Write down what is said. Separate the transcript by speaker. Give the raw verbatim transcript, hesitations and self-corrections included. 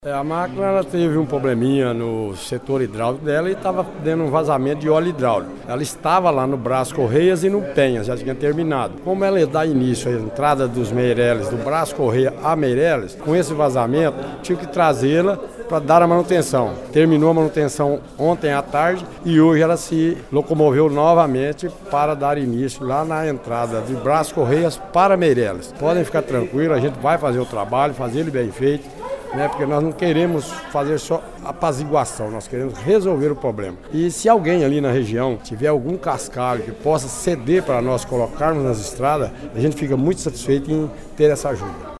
Speaker 1: É, a máquina ela teve um probleminha no setor hidráulico dela e estava dando um vazamento de óleo hidráulico. Ela estava lá no Brás Correias e no Penha, já tinha terminado. Como ela dá início à entrada dos Meireles, do Brás Correia a Meireles, com esse vazamento, tive que trazê-la para dar a manutenção. Terminou a manutenção ontem à tarde e hoje ela se locomoveu novamente para dar início lá na entrada de Brás Correias para Meireles. Podem ficar tranquilos, a gente vai fazer o trabalho, fazer ele bem feito. Né, porque nós não queremos fazer só apaziguação, nós queremos resolver o problema. E se alguém ali na região tiver algum cascalho que possa ceder para nós colocarmos nas estradas, a gente fica muito satisfeito em ter essa ajuda.